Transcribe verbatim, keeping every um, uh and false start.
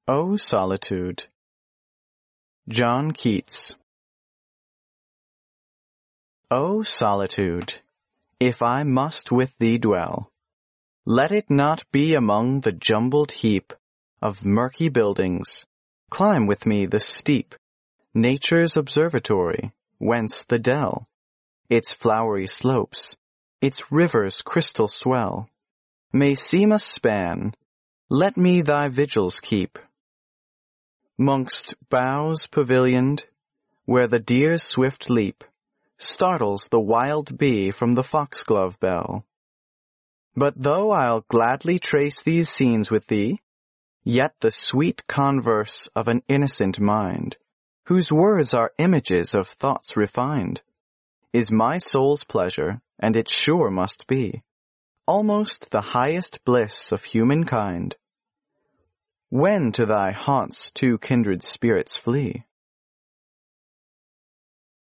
O Solitude. John Keats. O solitude, if I must with thee dwell, let it not be among the jumbled heap of murky buildings. Climb with me the steep, nature's observatory, whence the dell, its flowery slopes, its river's crystal swell, may seem a span. Let me thy vigils keep. Mongst boughs pavilioned, where the deer's swift leap startles the wild bee from the foxglove bell. But though I'll gladly trace these scenes with thee, yet the sweet converse of an innocent mind, whose words are images of thoughts refined, is my soul's pleasure, and it sure must be almost the highest bliss of humankind. When to thy haunts two kindred spirits flee,